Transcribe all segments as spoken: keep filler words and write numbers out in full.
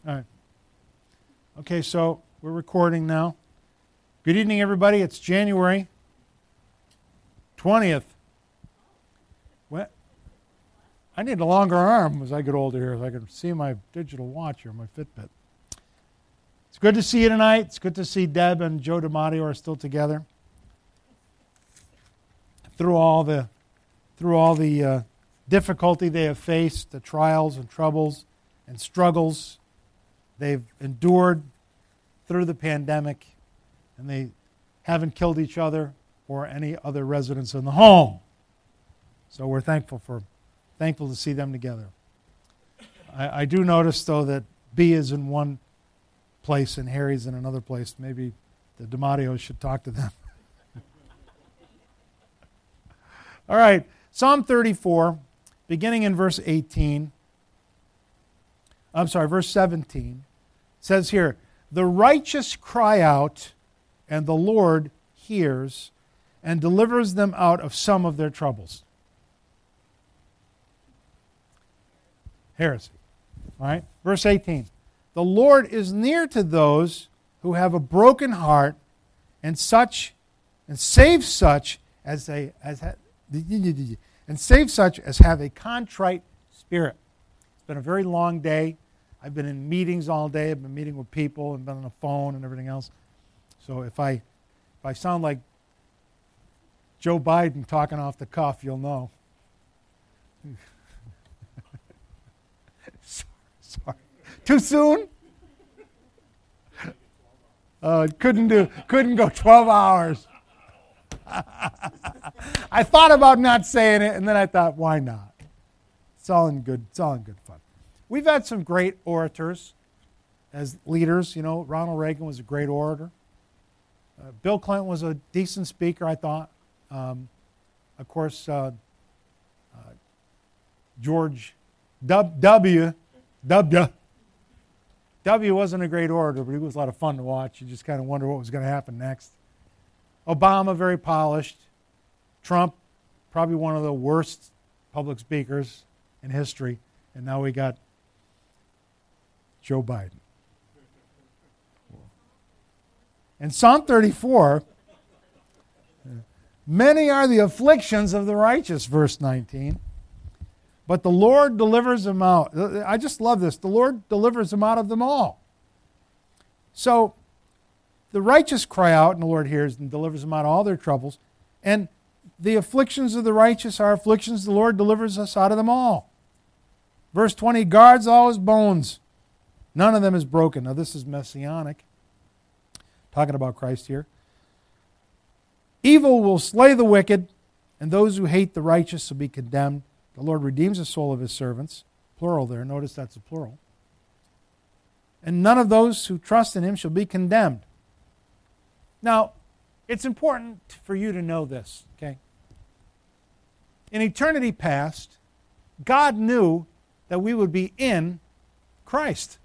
All right. Okay, so we're recording now. Good evening, everybody. It's January twentieth. What? I need a longer arm as I get older here, so I can see my digital watch here, my Fitbit. It's good to see you tonight. It's good to see Deb and Joe DiMatteo are still together. Through all the, through all the uh, difficulty they have faced, the trials and troubles and struggles they've endured through the pandemic, and they haven't killed each other or any other residents in the home. So we're thankful for, thankful to see them together. I, I do notice, though, that B is in one place and Harry's in another place. Maybe the DiMatteos should talk to them. All right, Psalm thirty-four, beginning in verse eighteen. I'm sorry, verse seventeen, says here, "The righteous cry out, and the Lord hears, and delivers them out of some of their troubles." Heresy. All right, verse eighteen. "The Lord is near to those who have a broken heart, and such, and save such as they as ha, and save such as have a contrite spirit." It's been a very long day. I've been in meetings all day. I've been meeting with people and been on the phone and everything else. So if I if I sound like Joe Biden talking off the cuff, you'll know. Sorry. Too soon? Uh, couldn't do. Couldn't go twelve hours. I thought about not saying it, and then I thought, why not? It's all in good. It's all in good fun. We've had some great orators as leaders. You know, Ronald Reagan was a great orator. Uh, Bill Clinton was a decent speaker, I thought. Um, of course, uh, uh, George W. W. W wasn't a great orator, but he was a lot of fun to watch. You just kind of wonder what was going to happen next. Obama, very polished. Trump, probably one of the worst public speakers in history. And now we got Joe Biden. And Psalm thirty-four, "Many are the afflictions of the righteous," verse nineteen, "but the Lord delivers them out." I just love this. The Lord delivers them out of them all. So the righteous cry out, and the Lord hears and delivers them out of all their troubles. And the afflictions of the righteous are afflictions. The Lord delivers us out of them all. Verse twenty, "Guards all his bones. None of them is broken." Now this is messianic. Talking about Christ here. "Evil will slay the wicked, and those who hate the righteous will be condemned. The Lord redeems the soul of his servants." Plural there. Notice that's a plural. "And none of those who trust in him shall be condemned." Now, it's important for you to know this, okay? In eternity past, God knew that we would be in Christ.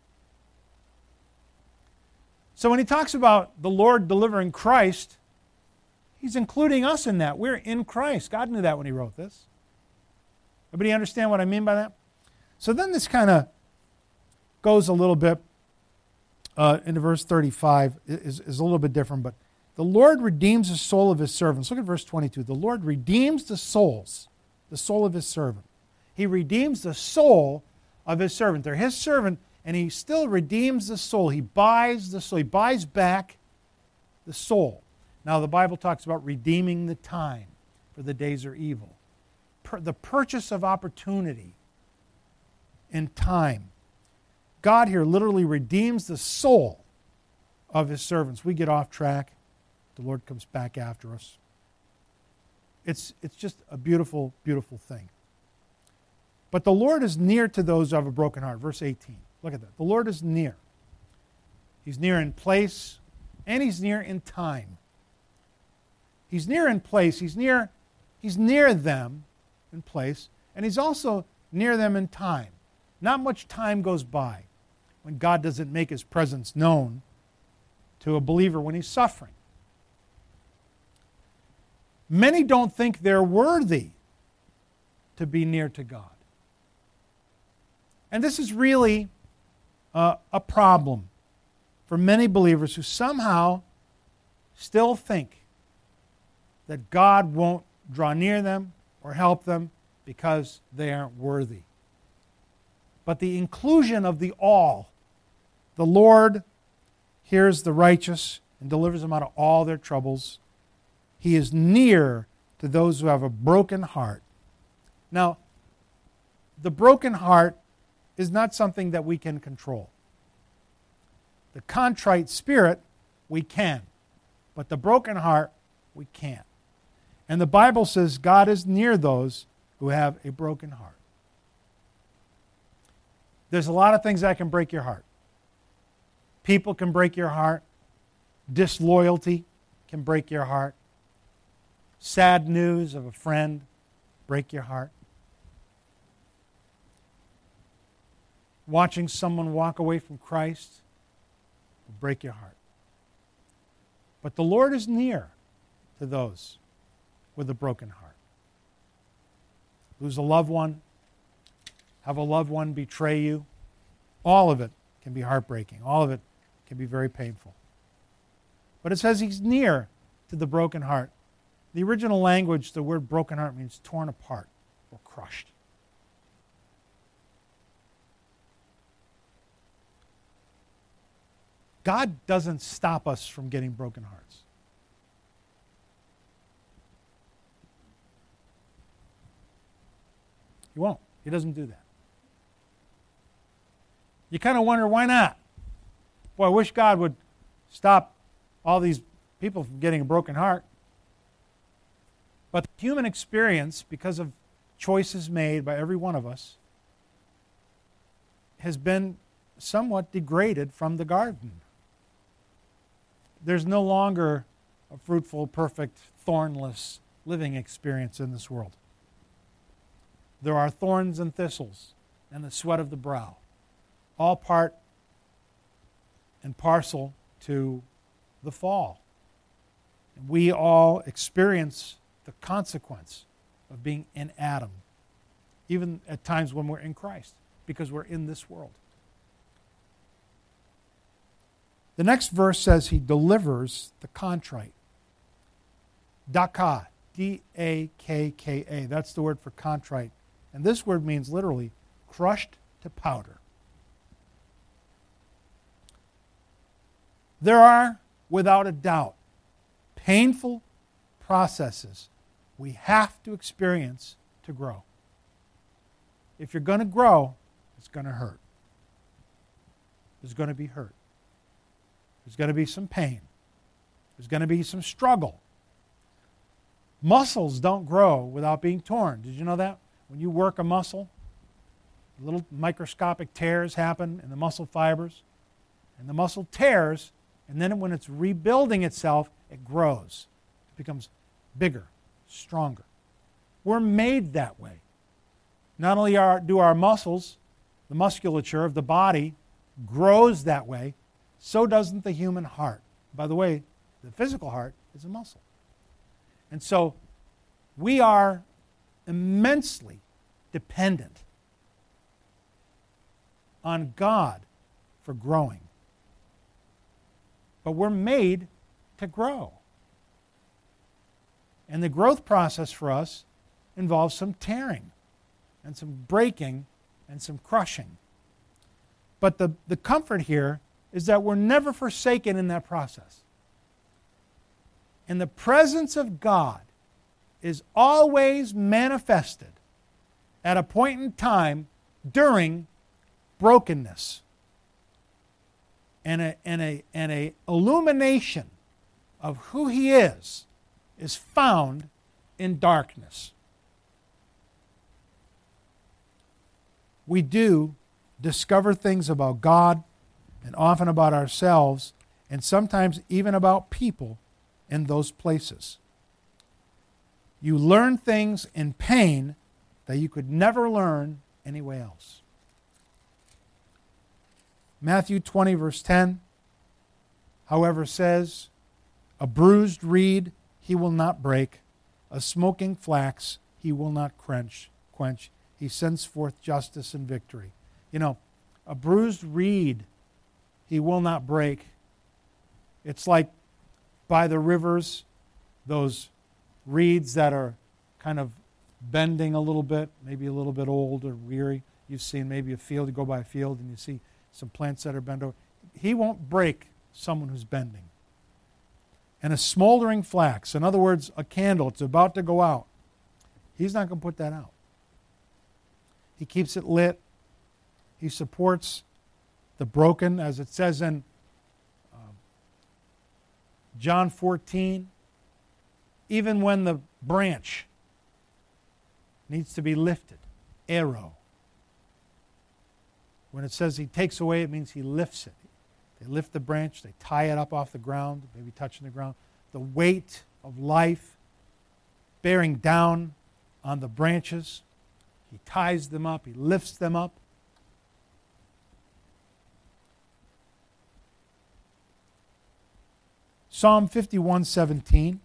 So when he talks about the Lord delivering Christ, he's including us in that. We're in Christ. God knew that when he wrote this. Everybody understand what I mean by that? So then this kind of goes a little bit uh, into verse thirty-five, is, is a little bit different, but the Lord redeems the soul of his servants. Look at verse twenty-two. The Lord redeems the souls, the soul of his servant. He redeems the soul of his servant. They're his servant, and he still redeems the soul. He buys the soul. He buys back the soul. Now, the Bible talks about redeeming the time, for the days are evil. Per, the purchase of opportunity in time. God here literally redeems the soul of his servants. We get off track. The Lord comes back after us. It's, it's just a beautiful, beautiful thing. But the Lord is near to those who have a broken heart. Verse eighteen. Look at that. The Lord is near. He's near in place, and he's near in time. He's near in place. He's near, he's near them in place, and he's also near them in time. Not much time goes by when God doesn't make his presence known to a believer when he's suffering. Many don't think they're worthy to be near to God. And this is really uh, a problem for many believers who somehow still think that God won't draw near them or help them because they aren't worthy. But the inclusion of the all, the Lord hears the righteous and delivers them out of all their troubles. He is near to those who have a broken heart. Now, the broken heart is not something that we can control. The contrite spirit, we can. But the broken heart, we can't. And the Bible says God is near those who have a broken heart. There's a lot of things that can break your heart. People can break your heart. Disloyalty can break your heart. Sad news of a friend break your heart. Watching someone walk away from Christ will break your heart. But the Lord is near to those with a broken heart. Lose a loved one, have a loved one betray you. All of it can be heartbreaking. All of it can be very painful. But it says He's near to the broken heart. The original language, the word broken heart means torn apart or crushed. God doesn't stop us from getting broken hearts. He won't. He doesn't do that. You kind of wonder, why not? Boy, I wish God would stop all these people from getting a broken heart. But the human experience, because of choices made by every one of us, has been somewhat degraded from the garden. There's no longer a fruitful, perfect, thornless living experience in this world. There are thorns and thistles and the sweat of the brow, all part and parcel to the fall. And we all experience the consequence of being in Adam, even at times when we're in Christ, because we're in this world. The next verse says He delivers the contrite. Dakah, D A K K A. That's the word for contrite. And this word means literally crushed to powder. There are, without a doubt, painful processes we have to experience to grow. If you're going to grow, it's going to hurt. There's going to be hurt. There's going to be some pain. There's going to be some struggle. Muscles don't grow without being torn. Did you know that? When you work a muscle, little microscopic tears happen in the muscle fibers, and the muscle tears, and then when it's rebuilding itself, it grows. It becomes bigger, stronger. We're made that way. Not only are, do our muscles, the musculature of the body grows that way, so doesn't the human heart. By the way, the physical heart is a muscle. And so we are immensely dependent on God for growing. But we're made to grow. And the growth process for us involves some tearing and some breaking and some crushing. But the, the comfort here is that we're never forsaken in that process. And the presence of God is always manifested at a point in time during brokenness. And a, and a, and a illumination of who He is is found in darkness. We do discover things about God and often about ourselves and sometimes even about people in those places. You learn things in pain that you could never learn anywhere else. Matthew twenty, verse ten, however, says, a bruised reed He will not break, a smoking flax He will not quench. quench. He sends forth justice and victory. You know, A bruised reed he will not break. It's like by the rivers, those reeds that are kind of bending a little bit, maybe a little bit old or weary. You've seen maybe a field, you go by a field and you see some plants that are bent over. He won't break someone who's bending. And a smoldering flax, in other words, a candle, it's about to go out. He's not going to put that out. He keeps it lit. He supports the broken, as it says in um, John fourteen. Even when the branch needs to be lifted, arrow. When it says he takes away, it means he lifts it. They lift the branch, they tie it up off the ground, maybe touching the ground. The weight of life bearing down on the branches. He ties them up, he lifts them up. Psalm fifty-one seventeen.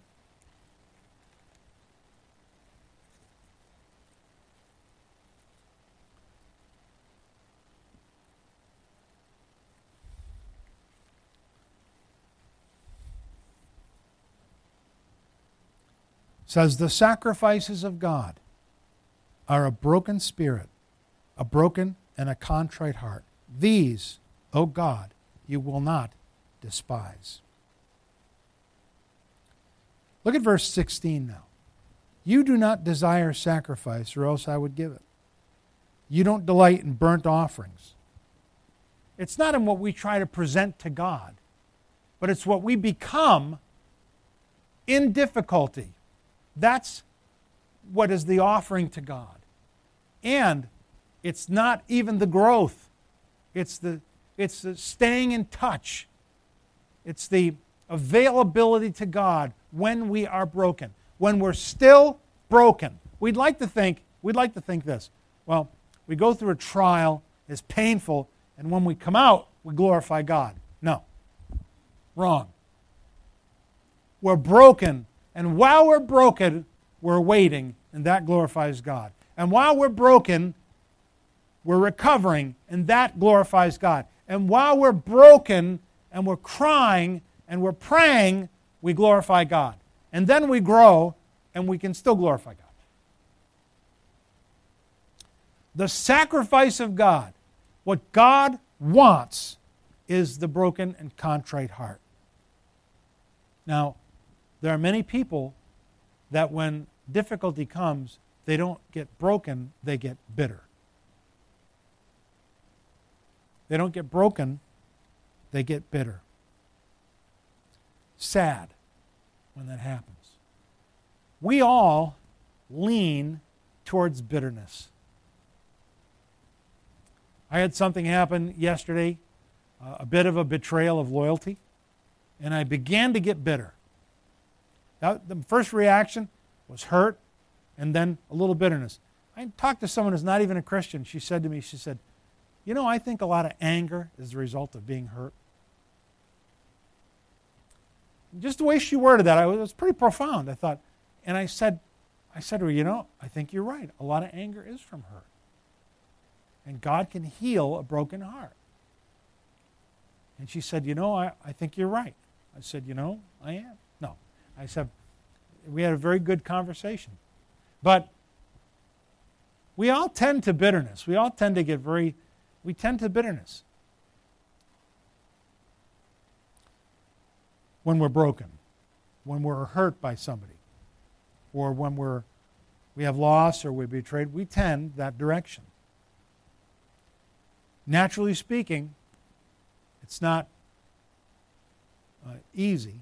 Says, the sacrifices of God are a broken spirit, a broken and a contrite heart. These, O God, you will not despise. Look at verse sixteen now. You do not desire sacrifice, or else I would give it. You don't delight in burnt offerings. It's not in what we try to present to God, but it's what we become in difficulty. That's what is the offering to God. And it's not even the growth. It's the, it's the staying in touch. It's the availability to God when we are broken. When we're still broken. We'd like to think, we'd like to think this. Well, we go through a trial, it's painful, and when we come out, we glorify God. No. Wrong. We're broken. And while we're broken, we're waiting, and that glorifies God. And while we're broken, we're recovering, and that glorifies God. And while we're broken, and we're crying, and we're praying, we glorify God. And then we grow, and we can still glorify God. The sacrifice of God, what God wants, is the broken and contrite heart. Now, there are many people that when difficulty comes, they don't get broken, they get bitter. They don't get broken, they get bitter. Sad when that happens. We all lean towards bitterness. I had something happen yesterday, uh, a bit of a betrayal of loyalty, and I began to get bitter. Now, the first reaction was hurt and then a little bitterness. I talked to someone who's not even a Christian. She said to me, she said, you know, I think a lot of anger is the result of being hurt. Just the way she worded that, I was, it was pretty profound. I thought, and I said, I said to her, you know, I think you're right. A lot of anger is from hurt. And God can heal a broken heart. And she said, you know, I, I think you're right. I said, you know, I am. No. I said, we had a very good conversation. But we all tend to bitterness. We all tend to get very, we tend to bitterness when we're broken, when we're hurt by somebody, or when we're, we have loss or we're betrayed. We tend that direction. Naturally speaking, it's not uh, easy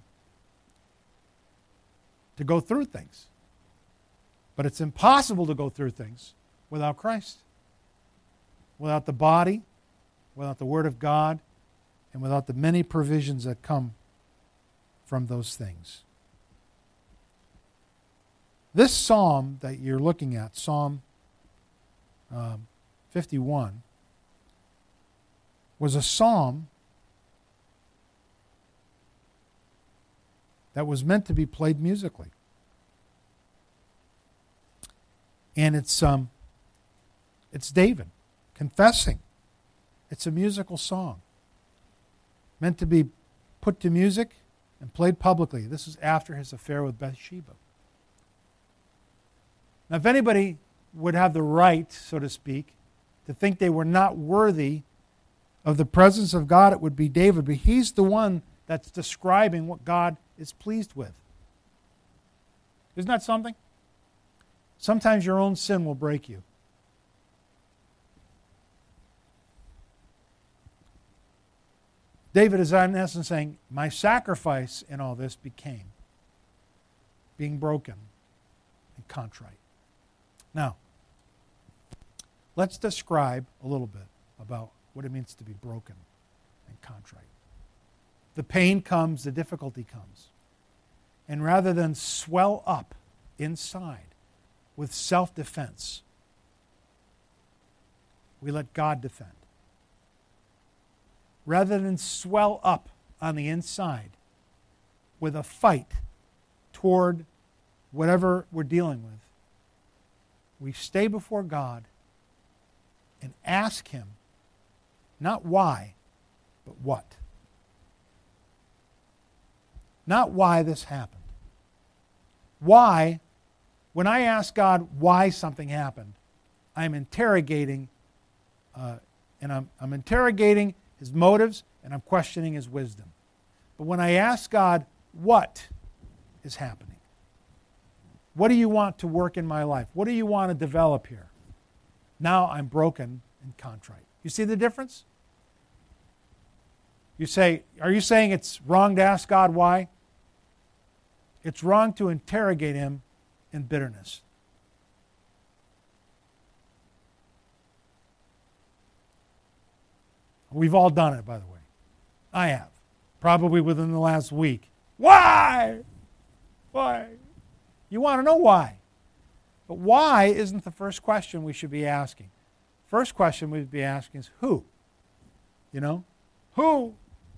to go through things. But it's impossible to go through things without Christ, without the body, without the Word of God, and without the many provisions that come from those things. This psalm that you're looking at, Psalm um, fifty-one, was a psalm that was meant to be played musically. And it's um, it's David confessing It's a musical song meant to be put to music and played publicly. This is after his affair with Bathsheba. Now, if anybody would have the right, so to speak, to think they were not worthy of the presence of God, it would be David. But he's the one that's describing what God is pleased with. Isn't that something? Sometimes your own sin will break you. David is in essence saying, my sacrifice in all this became being broken and contrite. Now, let's describe a little bit about what it means to be broken and contrite. The pain comes, the difficulty comes. And rather than swell up inside with self-defense, we let God defend. Rather than swell up on the inside with a fight toward whatever we're dealing with, we stay before God and ask Him not why, but what. Not why this happened. Why, when I ask God why something happened, I'm interrogating, uh, and I'm, I'm interrogating His motives, and I'm questioning His wisdom. But when I ask God, what is happening? What do you want to work in my life? What do you want to develop here? Now I'm broken and contrite. You see the difference? You say, are you saying it's wrong to ask God why? It's wrong to interrogate Him in bitterness. We've all done it, by the way. I have. Probably within the last week. Why? Why? You want to know why. But why isn't the first question we should be asking. First question we'd be asking is who? You know? Who?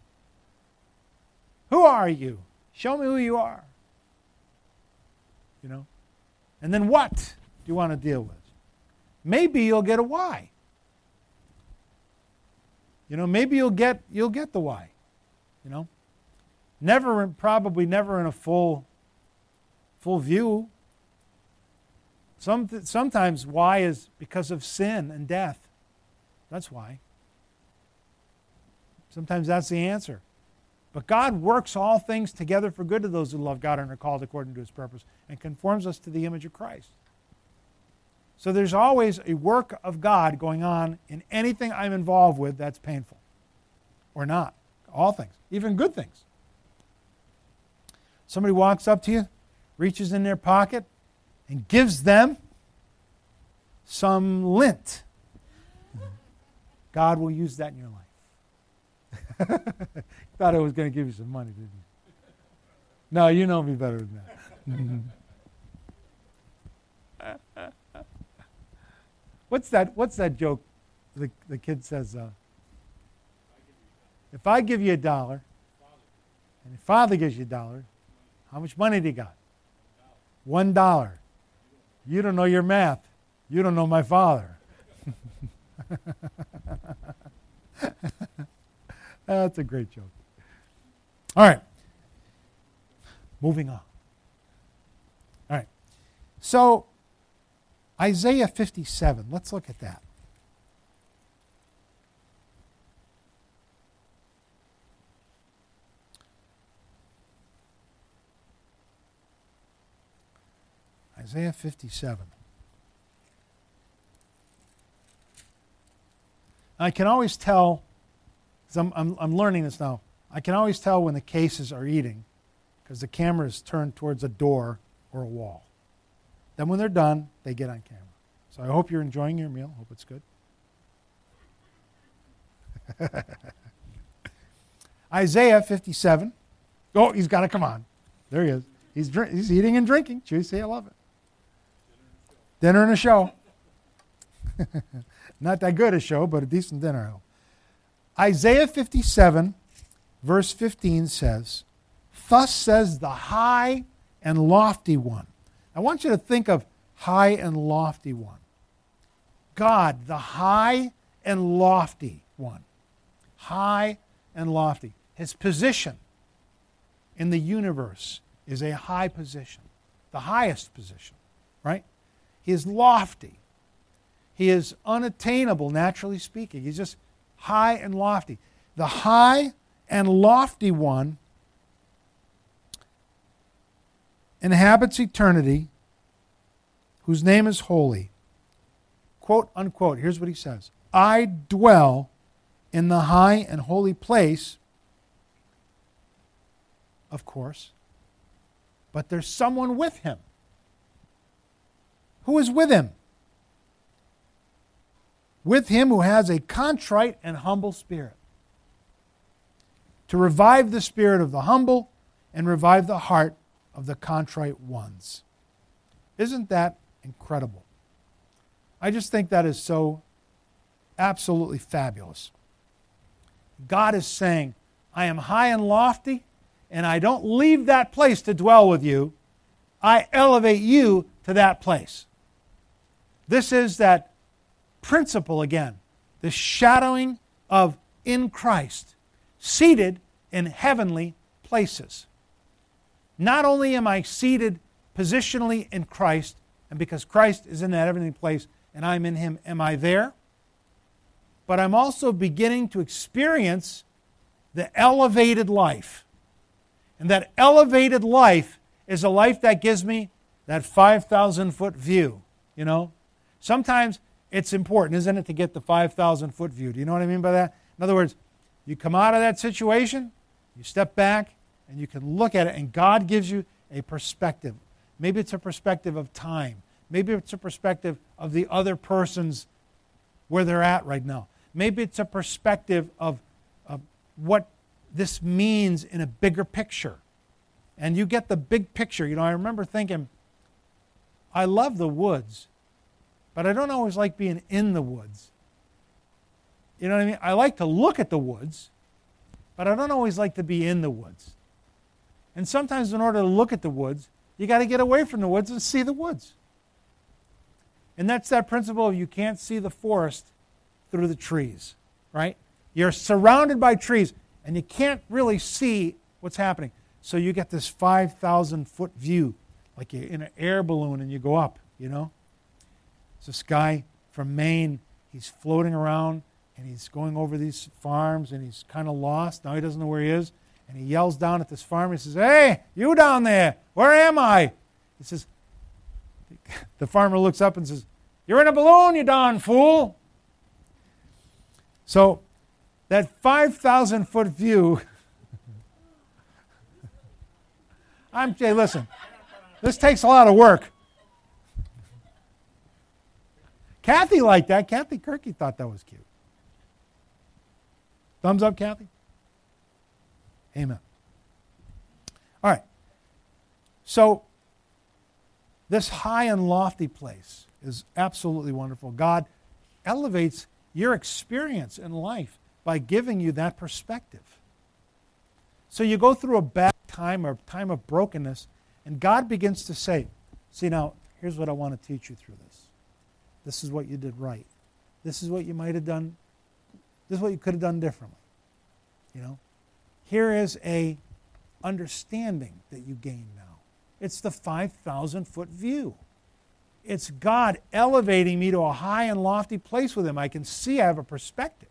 Who are you? Show me who you are. You know? And then what do you want to deal with? Maybe you'll get a why. You know, maybe you'll get you'll get the why. You know? Never probably never in a full full view. Some sometimes why is because of sin and death. That's why. Sometimes that's the answer. But God works all things together for good to those who love God and are called according to His purpose and conforms us to the image of Christ. So there's always a work of God going on in anything I'm involved with that's painful. Or not. All things. Even good things. Somebody walks up to you, reaches in their pocket, and gives them some lint. God will use that in your life. Thought I was going to give you some money, didn't you? No, you know me better than that. What's that? What's that joke? The the kid says, uh, "If I give you a dollar, and your father gives you a dollar, how much money do you got? One dollar. You don't know your math. You don't know my father." That's a great joke. All right. Moving on. All right. So, Isaiah fifty-seven. Let's look at that. Isaiah fifty-seven. I can always tell, because I'm, I'm, I'm learning this now, I can always tell when the cases are eating because the camera is turned towards a door or a wall. Then when they're done, they get on camera. So I hope you're enjoying your meal. Hope it's good. Isaiah fifty-seven. Oh, he's got to come on. There he is. He's, drink, he's eating and drinking. Juicy, I love it. Dinner and a show. Not that good a show, but a decent dinner. Isaiah fifty-seven, verse fifteen says, "Thus says the high and lofty one." I want you to think of high and lofty one. God, the high and lofty one. high and lofty. His position in the universe is a high position, the highest position, right? He is lofty. He is unattainable, naturally speaking. He's just high and lofty. The high and lofty one inhabits eternity, whose name is holy. Quote, unquote, here's what he says. I dwell in the high and holy place, of course, but there's someone with him. Who is with him? With him who has a contrite and humble spirit, to revive the spirit of the humble and revive the heart of the contrite ones. Isn't that incredible? I just think that is so absolutely fabulous. God is saying, I am high and lofty, and I don't leave that place to dwell with you. I elevate you to that place. This is that principle again, the shadowing of in Christ, seated in heavenly places. Not only am I seated positionally in Christ, and because Christ is in that heavenly place and I'm in Him, am I there? But I'm also beginning to experience the elevated life. And that elevated life is a life that gives me that five thousand foot view, you know? Sometimes it's important, isn't it, to get the five thousand foot view. Do you know what I mean by that? In other words, you come out of that situation, you step back, and you can look at it, and God gives you a perspective. Maybe it's a perspective of time. Maybe it's a perspective of the other person's, where they're at right now. Maybe it's a perspective of, of what this means in a bigger picture. And you get the big picture. You know, I remember thinking, I love the woods, but I don't always like being in the woods. You know what I mean? I like to look at the woods, but I don't always like to be in the woods. And sometimes in order to look at the woods, you got to get away from the woods and see the woods. And that's that principle of you can't see the forest through the trees, right? You're surrounded by trees, and you can't really see what's happening. So you get this five thousand foot view, like you're in an air balloon and you go up, you know? It's this guy from Maine, he's floating around, and he's going over these farms, and he's kind of lost. Now he doesn't know where he is. And he yells down at this farmer. He says, hey, you down there, where am I? He says, the farmer looks up and says, you're in a balloon, you darn fool. So that five thousand foot view, I'm, hey, listen, this takes a lot of work. Kathy liked that. Kathy Kirky thought that was cute. Thumbs up, Kathy? Amen. All right. So, this high and lofty place is absolutely wonderful. God elevates your experience in life by giving you that perspective. So you go through a bad time or time of brokenness, and God begins to say, see now, here's what I want to teach you through this. This is what you did right. This is what you might have done. This is what you could have done differently. You know? Here is a understanding that you gain now. It's the five thousand foot view. It's God elevating me to a high and lofty place with Him. I can see I have a perspective.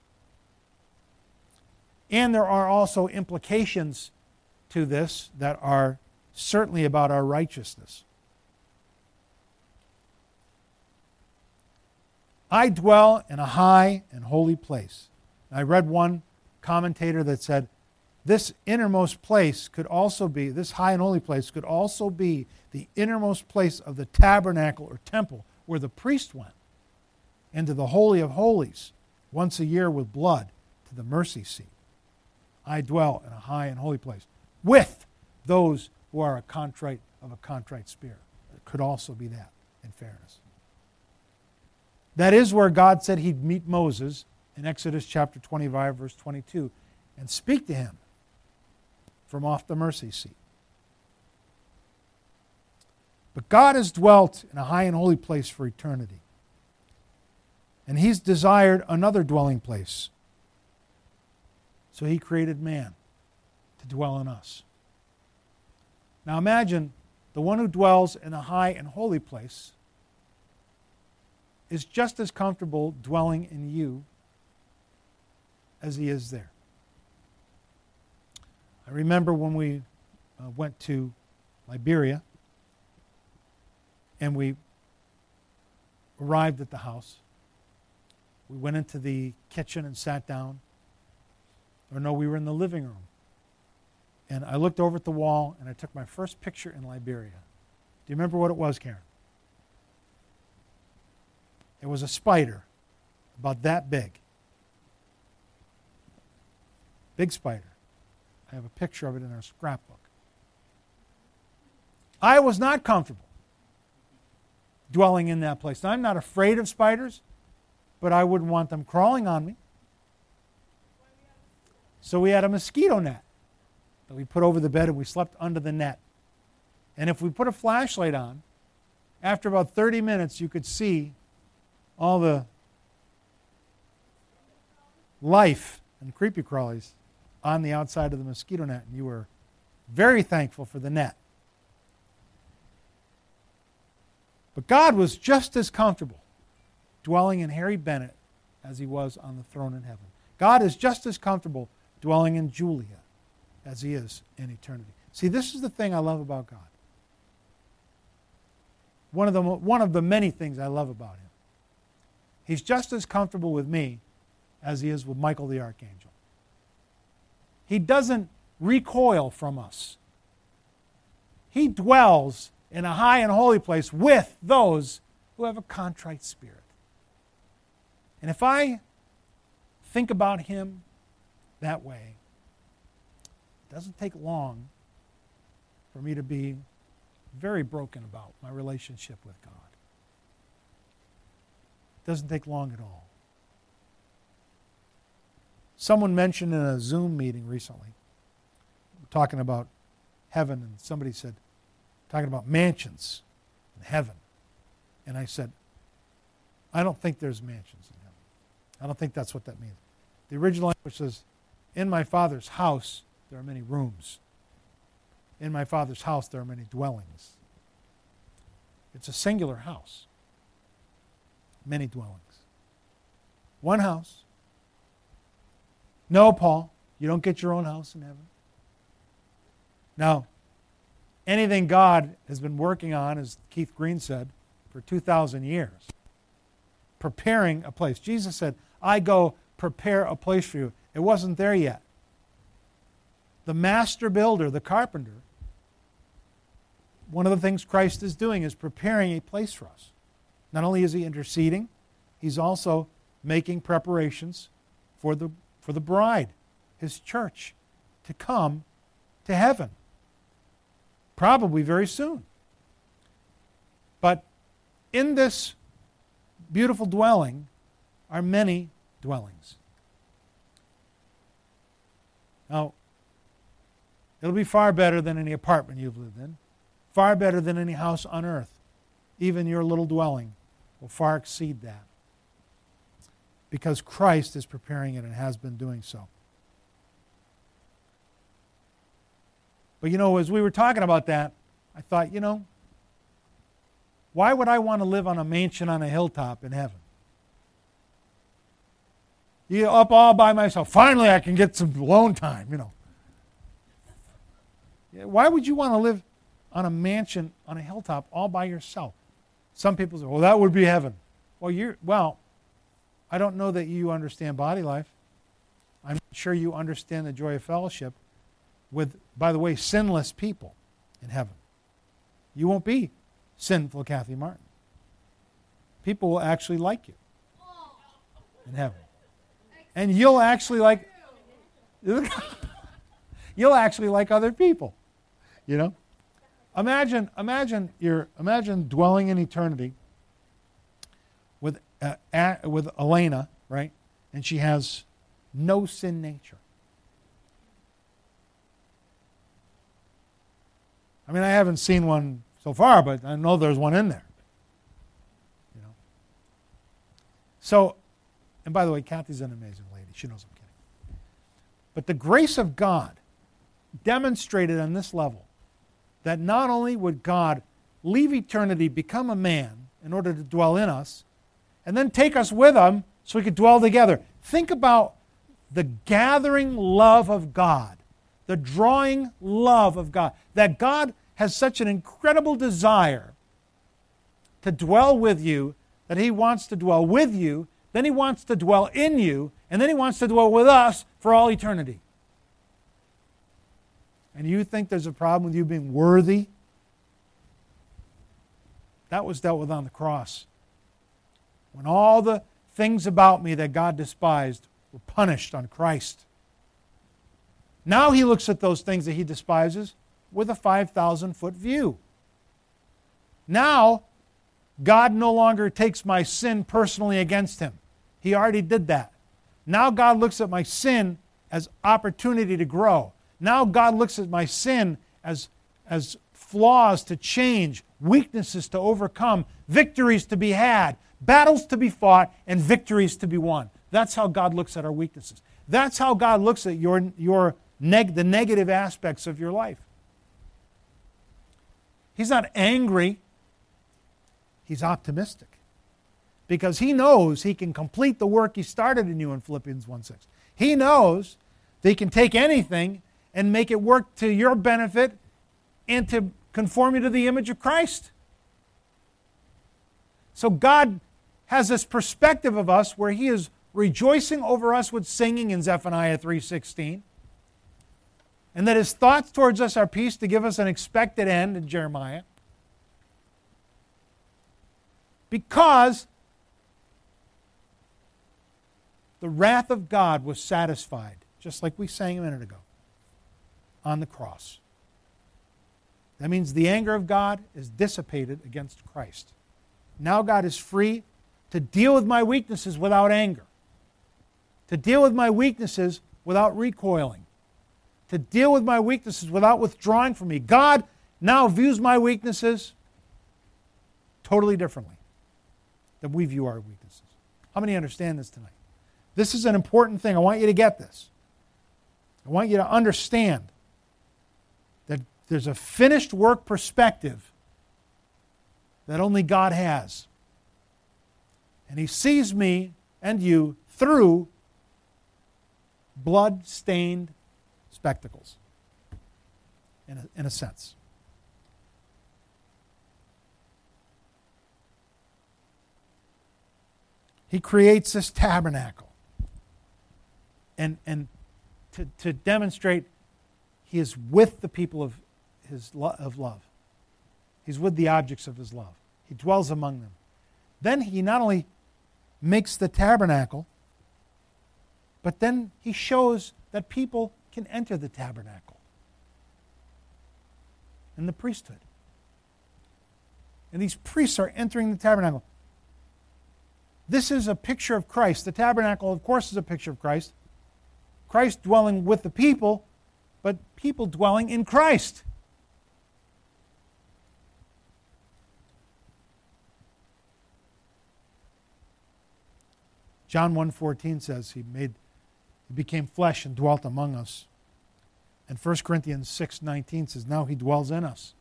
And there are also implications to this that are certainly about our righteousness. I dwell in a high and holy place. I read one commentator that said, this innermost place could also be, this high and holy place could also be the innermost place of the tabernacle or temple where the priest went into the Holy of Holies once a year with blood to the mercy seat. I dwell in a high and holy place with those who are a contrite of a contrite spirit. It could also be that, in fairness. That is where God said He'd meet Moses in Exodus chapter twenty-five, verse twenty-two, and speak to him from off the mercy seat. But God has dwelt in a high and holy place for eternity. And He's desired another dwelling place So he created man to dwell in us. Now imagine the one who dwells in a high and holy place is just as comfortable dwelling in you as he is there. I remember when we uh, went to Liberia and we arrived at the house. We went into the kitchen and sat down. Or no, we were in the living room. And I looked over at the wall and I took my first picture in Liberia. Do you remember what it was, Karen? It was a spider about that big. Big spider. I have a picture of it in our scrapbook. I was not comfortable dwelling in that place. Now, I'm not afraid of spiders, but I wouldn't want them crawling on me. So we had a mosquito net that we put over the bed and we slept under the net. And if we put a flashlight on, after about thirty minutes you could see all the life and creepy crawlies on the outside of the mosquito net, and you were very thankful for the net. But God was just as comfortable dwelling in Harry Bennett as he was on the throne in heaven. God is just as comfortable dwelling in Julia as he is in eternity. See, this is the thing I love about God. One of the, one of the many things I love about him. He's just as comfortable with me as he is with Michael the Archangel. He doesn't recoil from us. He dwells in a high and holy place with those who have a contrite spirit. And if I think about him that way, it doesn't take long for me to be very broken about my relationship with God. It doesn't take long at all. Someone mentioned in a Zoom meeting recently, talking about heaven, and somebody said, talking about mansions in heaven. And I said, I don't think there's mansions in heaven. I don't think that's what that means. The original language says, in my Father's house there are many rooms. In my Father's house there are many dwellings. It's a singular house. Many dwellings. One house. No, Paul, you don't get your own house in heaven. Now, anything God has been working on, as Keith Green said, for two thousand years, preparing a place. Jesus said, I go prepare a place for you. It wasn't there yet. The master builder, the carpenter, one of the things Christ is doing is preparing a place for us. Not only is he interceding, he's also making preparations for the, for the bride, his church, to come to heaven. Probably very soon. But in this beautiful dwelling are many dwellings. Now, it'll be far better than any apartment you've lived in, far better than any house on earth. Even your little dwelling will far exceed that, because Christ is preparing it and has been doing so. But you know, as we were talking about that, I thought, you know, why would I want to live on a mansion on a hilltop in heaven? You know, up all by myself. Finally, I can get some alone time, you know. Why would you want to live on a mansion on a hilltop all by yourself? Some people say, well, that would be heaven. Well, you're, well, I don't know that you understand body life. I'm not sure you understand the joy of fellowship with, by the way, sinless people in heaven. You won't be sinful Kathy Martin. People will actually like you in heaven. And you'll actually like you'll actually like other people. You know? Imagine imagine you're imagine dwelling in eternity with uh, a, with Elena, right? And she has no sin nature. I mean, I haven't seen one so far, but I know there's one in there. You know. So, and by the way, Kathy's an amazing lady. She knows I'm kidding. But the grace of God demonstrated on this level that not only would God leave eternity, become a man in order to dwell in us, and then take us with him so we could dwell together. Think about the gathering love of God, the drawing love of God, that God has such an incredible desire to dwell with you, that he wants to dwell with you, then he wants to dwell in you, and then he wants to dwell with us for all eternity. And you think there's a problem with you being worthy? That was dealt with on the cross. When all the things about me that God despised were punished on Christ. Now he looks at those things that he despises with a five thousand foot view. Now, God no longer takes my sin personally against him. He already did that. Now God looks at my sin as opportunity to grow. Now God looks at my sin as, as flaws to change, weaknesses to overcome, victories to be had, battles to be fought, and victories to be won. That's how God looks at our weaknesses. That's how God looks at your, your neg- the negative aspects of your life. He's not angry. He's optimistic. Because he knows he can complete the work he started in you in Philippians one six. He knows that he can take anything and make it work to your benefit and to conform you to the image of Christ. So God has this perspective of us where he is rejoicing over us with singing in Zephaniah three sixteen, and that his thoughts towards us are peace, to give us an expected end in Jeremiah. Because the wrath of God was satisfied, just like we sang a minute ago, on the cross. That means the anger of God is dissipated against Christ. Now God is free to deal with my weaknesses without anger, to deal with my weaknesses without recoiling, to deal with my weaknesses without withdrawing from me. God now views my weaknesses totally differently than we view our weaknesses. How many understand this tonight? This is an important thing. I want you to get this. I want you to understand that there's a finished work perspective that only God has. And he sees me and you through blood-stained spectacles, in a, in a sense. He creates this tabernacle. And, and to, to demonstrate he is with the people of his lo- of love. He's with the objects of his love. He dwells among them. Then he not only makes the tabernacle, but then he shows that people can enter the tabernacle and the priesthood. And these priests are entering the tabernacle. This is a picture of Christ. The tabernacle, of course, is a picture of Christ. Christ dwelling with the people, but people dwelling in Christ. John one fourteen says he made he became flesh and dwelt among us. And First Corinthians six nineteen says now he dwells in us.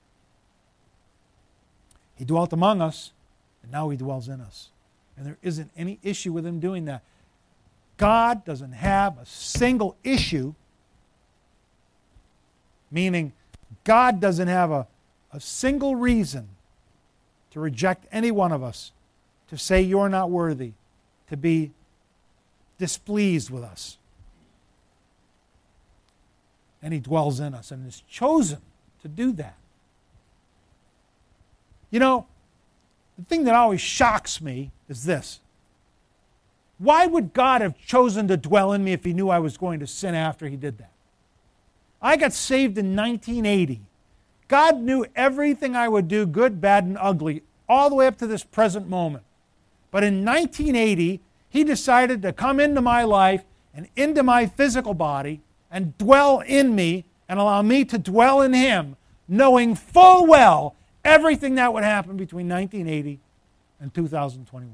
He dwelt among us, and now he dwells in us. And there isn't any issue with him doing that. God doesn't have a single issue, meaning God doesn't have a, a single reason to reject any one of us, to say you're not worthy, to be displeased with us. And he dwells in us and is chosen to do that. You know, the thing that always shocks me is this. Why would God have chosen to dwell in me if he knew I was going to sin after he did that? I got saved in nineteen eighty. God knew everything I would do, good, bad, and ugly, all the way up to this present moment. But in nineteen eighty, he decided to come into my life and into my physical body and dwell in me and allow me to dwell in him, knowing full well everything that would happen between nineteen eighty and two thousand twenty-one.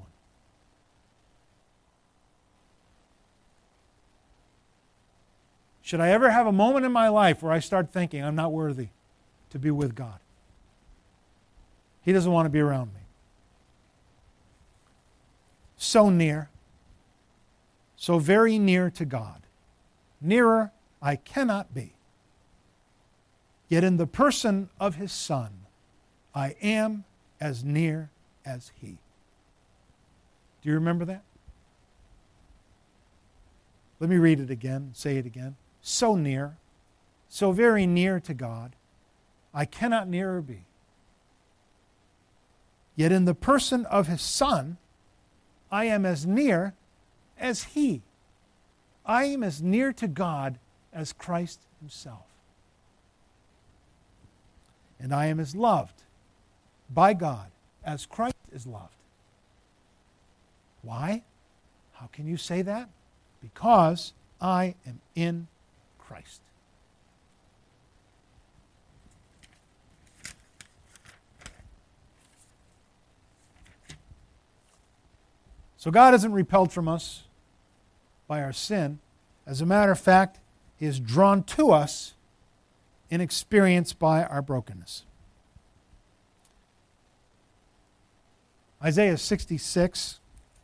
should I ever have a moment in my life where I start thinking I'm not worthy to be with God, He doesn't want to be around me. So near, so very near to God. Nearer I cannot be. Yet in the person of His Son, I am as near as He. Do you remember that? Let me read it again, say it again. So near, so very near to God, I cannot nearer be. Yet in the person of His Son, I am as near as He. I am as near to God as Christ Himself. And I am as loved by God as Christ is loved. Why? How can you say that? Because I am in Christ. So God isn't repelled from us by our sin. As a matter of fact, He is drawn to us in experience by our brokenness. Isaiah sixty-six.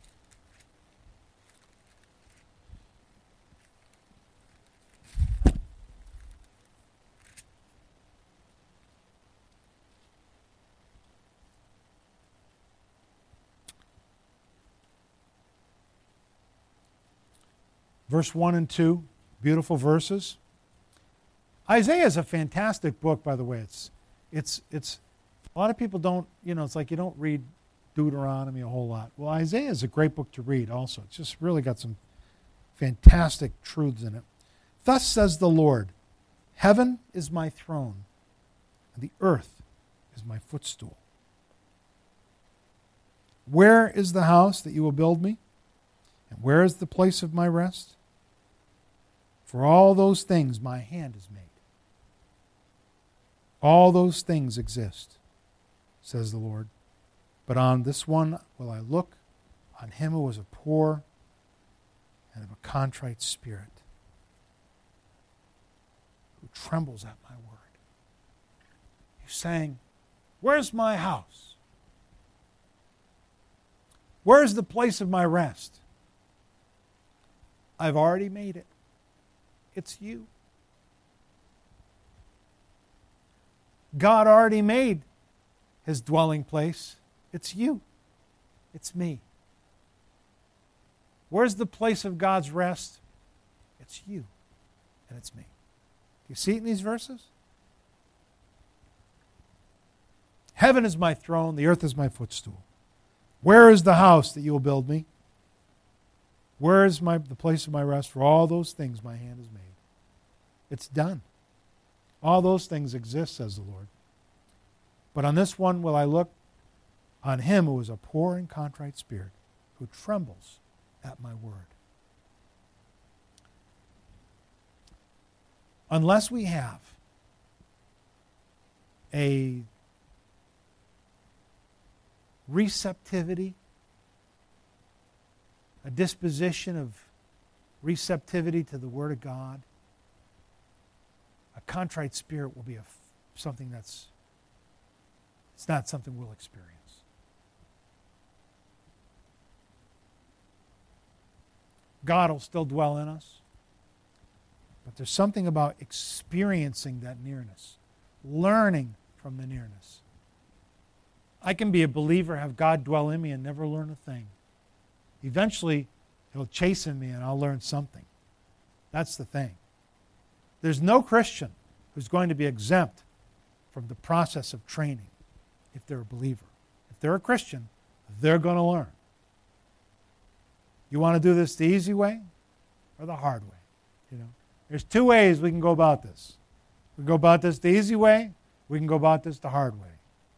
Verse one and two, beautiful verses. Isaiah is a fantastic book, by the way. It's, it's, it's, a lot of people don't, you know, it's like you don't read Deuteronomy a whole lot. Well, Isaiah is a great book to read also. It's just really got some fantastic truths in it. Thus says the Lord, heaven is my throne, and the earth is my footstool. Where is the house that you will build me? And where is the place of my rest? For all those things my hand has made. All those things exist, says the Lord. But on this one will I look, on him who is a poor and of a contrite spirit, who trembles at my word. He's saying, where's my house? Where's the place of my rest? I've already made it. It's you. God already made His dwelling place. It's you. It's me. Where's the place of God's rest? It's you. And it's me. Do you see it in these verses? Heaven is my throne, the earth is my footstool. Where is the house that you will build me? Where is my, the place of my rest? For all those things my hand has made. It's done. All those things exist, says the Lord. But on this one will I look, on him who is a poor and contrite spirit, who trembles at my word. Unless we have a receptivity, a disposition of receptivity to the Word of God, a contrite spirit will be a, something that's, it's not something we'll experience. God will still dwell in us, but there's something about experiencing that nearness, learning from the nearness. I can be a believer, have God dwell in me, and never learn a thing. Eventually, He'll chasten me and I'll learn something. That's the thing. There's no Christian who's going to be exempt from the process of training if they're a believer. If they're a Christian, they're going to learn. You want to do this the easy way or the hard way? You know, there's two ways we can go about this. We can go about this the easy way. We can go about this the hard way.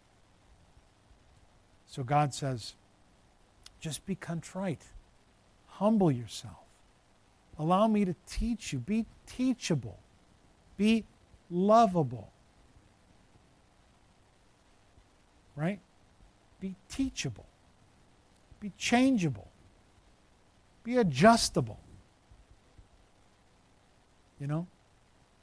So God says, just be contrite. Humble yourself. Allow me to teach you. Be teachable. Be lovable. Right? Be teachable. Be changeable. Be adjustable. You know?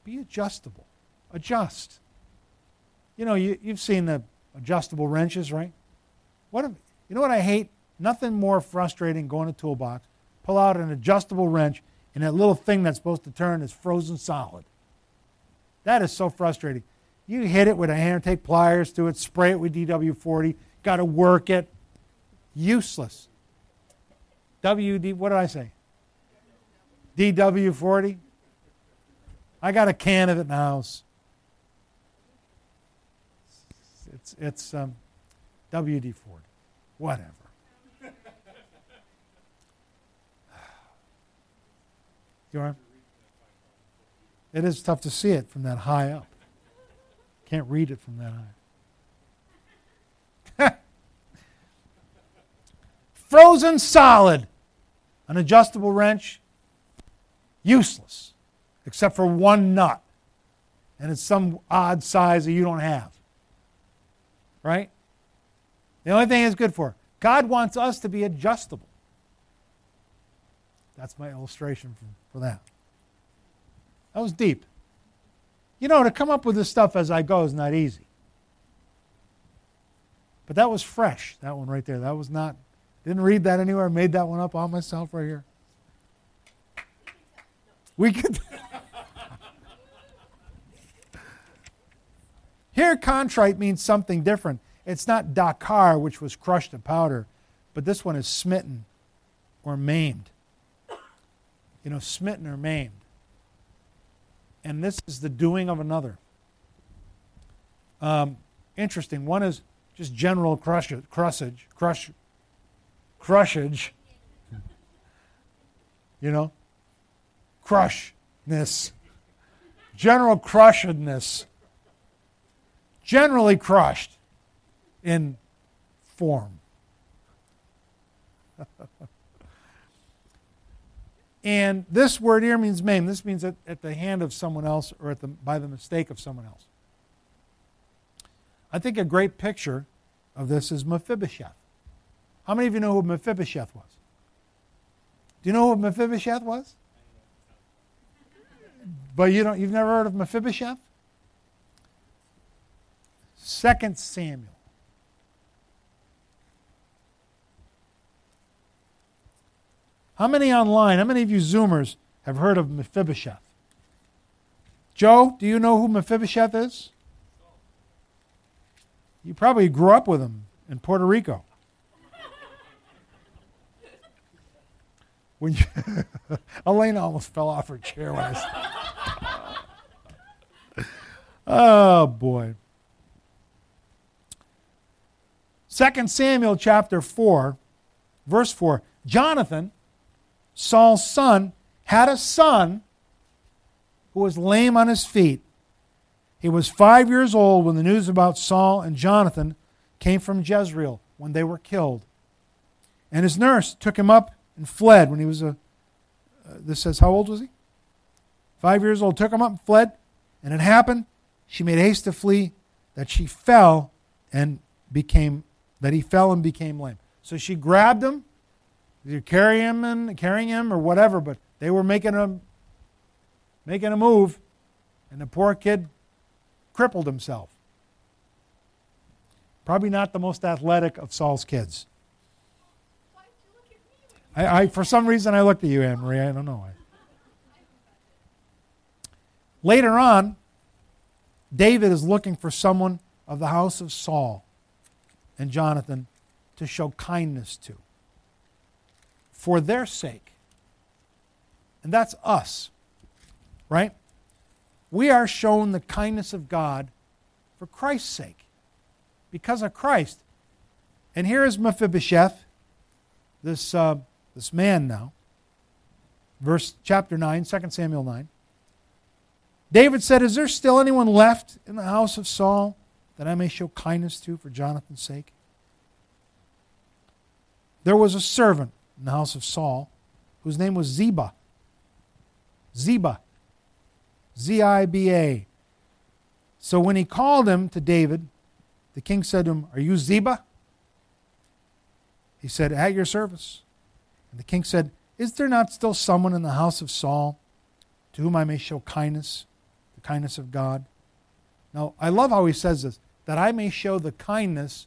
Be adjustable. Adjust. You know, you, you've seen the adjustable wrenches, right? What if, you know what I hate? Nothing more frustrating going to a toolbox, pull out an adjustable wrench, and that little thing that's supposed to turn is frozen solid. That is so frustrating. You hit it with a hammer, take pliers to it, spray it with D W forty, got to work it. Useless. W D, what did I say? D W forty? I got a can of it in the house. It's, it's um, W D forty. Whatever. You are? It is tough to see it from that high up. Can't read it from that high. Frozen solid. An adjustable wrench, useless, except for one nut. And it's some odd size that you don't have. Right? The only thing it's good for. God wants us to be adjustable. That's my illustration for, for that. That was deep. You know, to come up with this stuff as I go is not easy. But that was fresh, that one right there. That was not, didn't read that anywhere. I made that one up all myself right here. We could. Here, contrite means something different. It's not dakar, which was crushed to powder, but this one is smitten or maimed. You know, smitten or maimed. And this is the doing of another. Um, interesting. One is just general crush, crushage, crush, crushage. You know, crushness, general crushedness, generally crushed in form. And this word here means maim. This means at, at the hand of someone else or at the, by the mistake of someone else. I think a great picture of this is Mephibosheth. How many of you know who Mephibosheth was? Do you know who Mephibosheth was? But you don't, you've never heard of Mephibosheth? Second Samuel. How many online, how many of you Zoomers have heard of Mephibosheth? Joe, do you know who Mephibosheth is? You probably grew up with him in Puerto Rico. When you Elena almost fell off her chair when I said, oh boy. Second Samuel chapter four, verse four. Jonathan, Saul's son, had a son who was lame on his feet. He was five years old when the news about Saul and Jonathan came from Jezreel when they were killed. And his nurse took him up and fled when he was a, uh, this says, how old was he? Five years old. Took him up and fled. And it happened, she made haste to flee, that she fell and became, that he fell and became lame. So she grabbed him, either carry him and carrying him or whatever, but they were making a making a move, and the poor kid crippled himself. Probably not the most athletic of Saul's kids. Why did you look at me? I, I for some reason I looked at you, Anne Marie. I don't know why. Later on, David is looking for someone of the house of Saul and Jonathan to show kindness to, for their sake. And that's us, right? We are shown the kindness of God for Christ's sake, because of Christ. And here is Mephibosheth, this, uh, this man now, verse chapter nine, Second Samuel nine. David said, is there still anyone left in the house of Saul that I may show kindness to for Jonathan's sake? There was a servant in the house of Saul whose name was Ziba. Ziba. Z I B A. So when he called him to David, the king said to him, are you Ziba? He said, at your service. And the king said, is there not still someone in the house of Saul to whom I may show kindness, to kindness of God. Now, I love how he says this, that I may show the kindness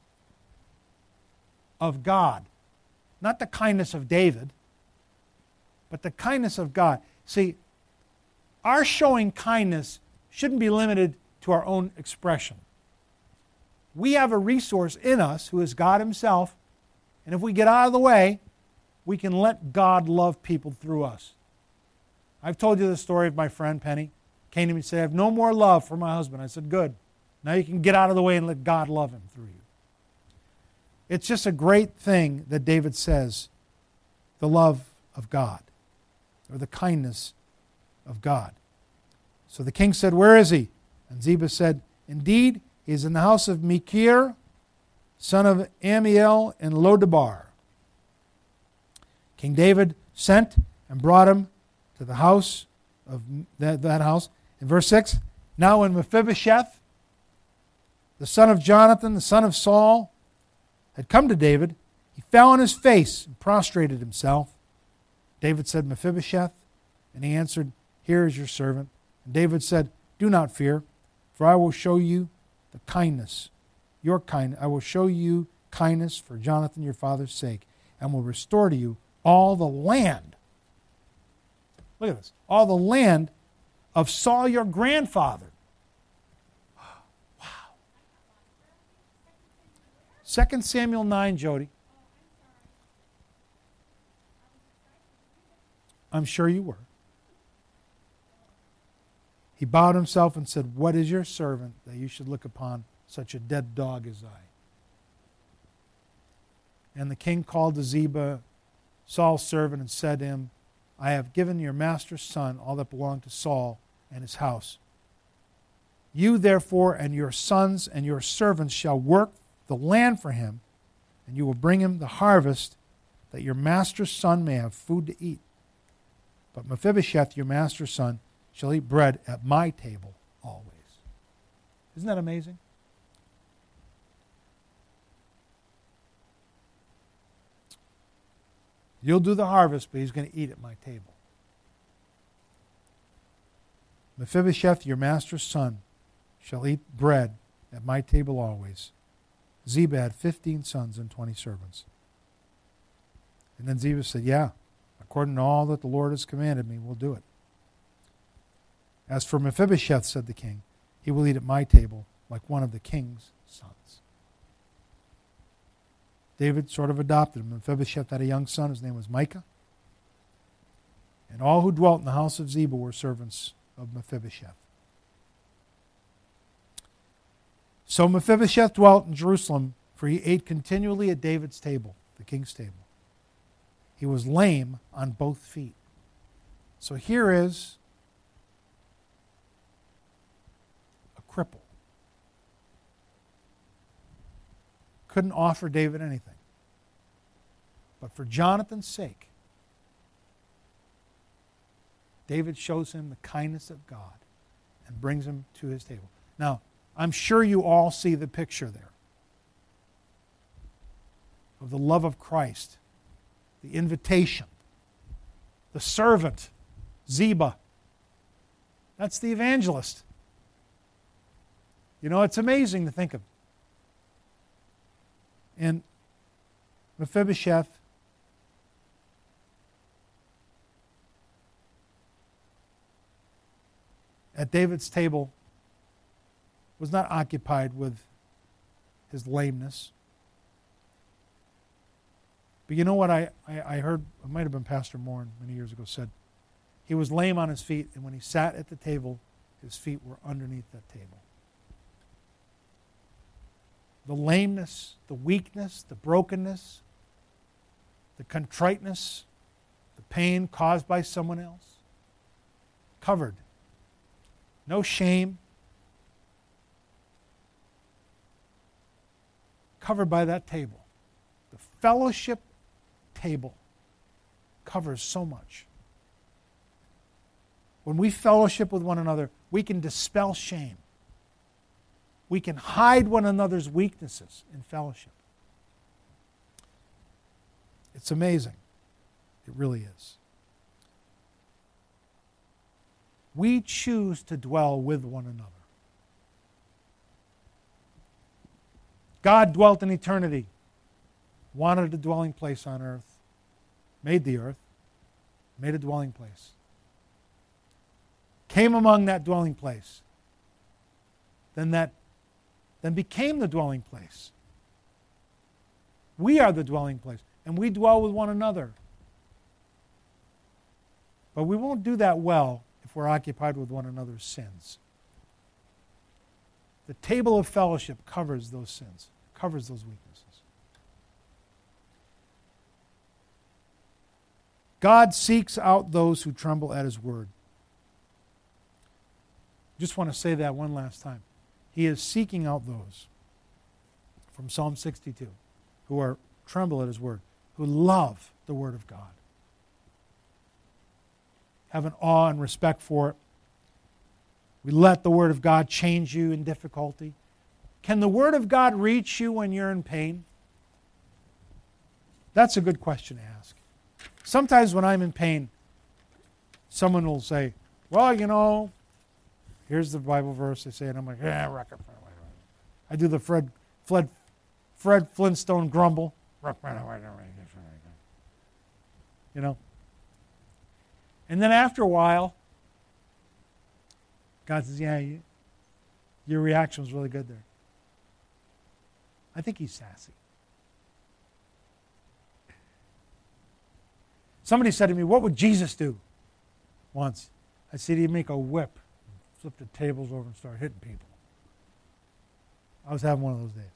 of God. Not the kindness of David, but the kindness of God. See, our showing kindness shouldn't be limited to our own expression. We have a resource in us who is God himself, and if we get out of the way, we can let God love people through us. I've told you the story of my friend Penny. Came to me and said, I have no more love for my husband. I said, good. Now you can get out of the way and let God love him through you. It's just a great thing that David says, the love of God, or the kindness of God. So the king said, where is he? And Ziba said, indeed, he is in the house of Mechir, son of Amiel in Lodabar. King David sent and brought him to the house of that, that house. In verse six, now when Mephibosheth, the son of Jonathan, the son of Saul, had come to David, he fell on his face and prostrated himself. David said, Mephibosheth, and he answered, here is your servant. And David said, do not fear, for I will show you the kindness, your kindness. I will show you kindness for Jonathan your father's sake, and will restore to you all the land. Look at this. All the land of Saul your grandfather. Wow. Second Samuel nine, Jody. I'm sure you were. He bowed himself and said, what is your servant that you should look upon such a dead dog as I? And the king called to Ziba, Saul's servant, and said to him, I have given your master's son all that belonged to Saul and his house. You therefore and your sons and your servants shall work the land for him, and you will bring him the harvest, that your master's son may have food to eat. But Mephibosheth, your master's son, shall eat bread at my table always. Isn't that amazing? You'll do the harvest, but he's going to eat at my table. Mephibosheth, your master's son, shall eat bread at my table always. Ziba had fifteen sons and twenty servants. And then Ziba said, yeah, according to all that the Lord has commanded me, we'll do it. As for Mephibosheth, said the king, he will eat at my table like one of the king's sons. David sort of adopted him. Mephibosheth had a young son. His name was Micah. And all who dwelt in the house of Ziba were servants of Mephibosheth. So Mephibosheth dwelt in Jerusalem, for he ate continually at David's table, the king's table. He was lame on both feet. So here is a cripple. Couldn't offer David anything. But for Jonathan's sake, David shows him the kindness of God and brings him to his table. Now, I'm sure you all see the picture there of the love of Christ, the invitation, the servant, Ziba. That's the evangelist. You know, it's amazing to think of. And Mephibosheth at David's table was not occupied with his lameness. But you know what I, I, I heard, it might have been Pastor Moore many years ago, said he was lame on his feet, and when he sat at the table, his feet were underneath that table. The lameness, the weakness, the brokenness, the contriteness, the pain caused by someone else, covered. No shame. Covered by that table. The fellowship table covers so much. When we fellowship with one another, we can dispel shame. We can hide one another's weaknesses in fellowship. It's amazing. It really is. We choose to dwell with one another. God dwelt in eternity, wanted a dwelling place on earth, made the earth, made a dwelling place. Came among that dwelling place. Then that then became the dwelling place. We are the dwelling place, and we dwell with one another. But we won't do that well if we're occupied with one another's sins. The table of fellowship covers those sins, covers those weaknesses. God seeks out those who tremble at His word. Just want to say that one last time. He is seeking out those from Psalm sixty-two who are tremble at His word, who love the word of God, have an awe and respect for it. We let the word of God change you in difficulty. Can the word of God reach you when you're in pain? That's a good question to ask. Sometimes when I'm in pain, someone will say, well, you know, here's the Bible verse. They say, and I'm like, yeah, record. I do the Fred, Fred, Fred Flintstone grumble. You know? And then after a while, God says, yeah, you, your reaction was really good there. I think He's sassy. Somebody said to me, what would Jesus do? Once. I said, He'd make a whip, flip the tables over and start hitting people. I was having one of those days.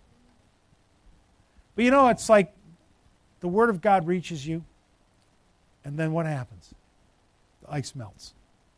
But you know, it's like the Word of God reaches you, and then what happens? The ice melts.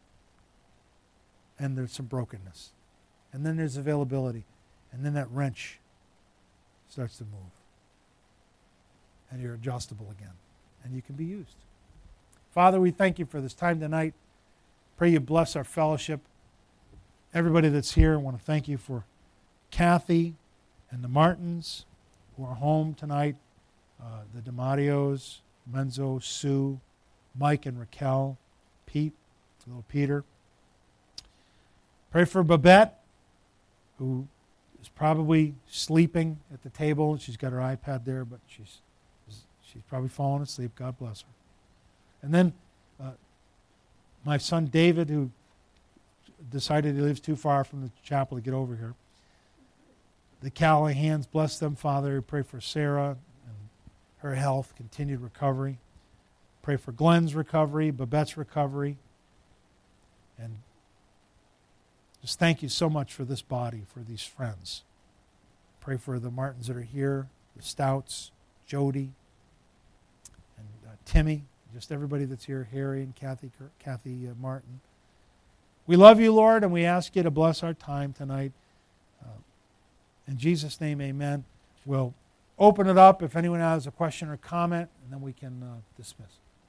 And there's some brokenness. And then there's availability. And then that wrench starts to move. And you're adjustable again. And you can be used. Father, we thank You for this time tonight. Pray You bless our fellowship. Everybody that's here, I want to thank You for Kathy and the Martins who are home tonight, uh, the DiMattios, Menzo, Sue, Mike and Raquel, Pete, little Peter. Pray for Babette, who is probably sleeping at the table. She's got her iPad there, but she's she's probably fallen asleep. God bless her. And then uh, my son David, who decided he lives too far from the chapel to get over here. The Callahans, bless them, Father. We pray for Sarah and her health, continued recovery. Pray for Glenn's recovery, Babette's recovery. And just thank You so much for this body, for these friends. Pray for the Martins that are here, the Stouts, Jody, and uh, Timmy, just everybody that's here, Harry and Kathy, Kathy uh, Martin. We love You, Lord, and we ask You to bless our time tonight. Uh, in Jesus' name, amen. We'll open it up if anyone has a question or comment, and then we can uh, dismiss.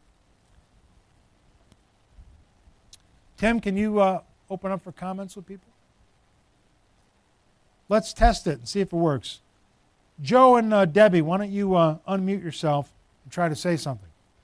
Tim, can you uh, open up for comments with people? Let's test it and see if it works. Joe and uh, Debbie, why don't you uh, unmute yourself and try to say something?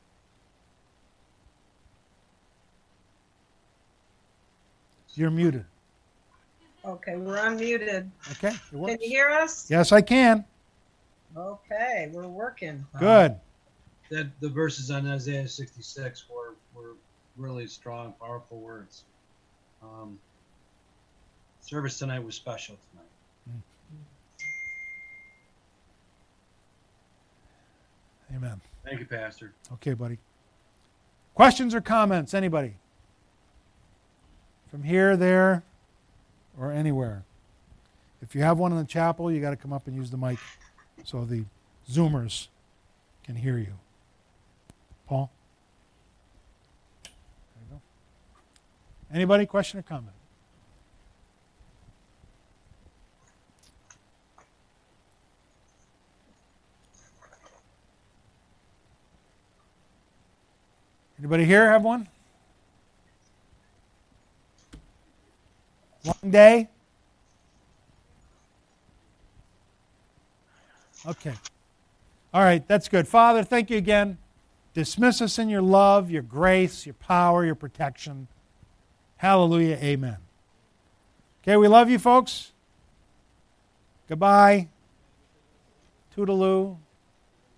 You're muted. Okay, we're unmuted. Okay, it works. Can you hear us? Yes, I can. Okay, we're working. Good. Um, that the verses on Isaiah sixty-six were were really strong, powerful words. Um, service tonight was special tonight. Amen. Thank you, Pastor. Okay, buddy. Questions or comments? Anybody? From here, there, or anywhere. If you have one in the chapel, you got to come up and use the mic so the Zoomers can hear you. Paul? There you go. Anybody? Question or comment? Anybody here have one? Long day? Okay. All right, that's good. Father, thank You again. Dismiss us in Your love, Your grace, Your power, Your protection. Hallelujah. Amen. Okay, we love you, folks. Goodbye. Toodaloo.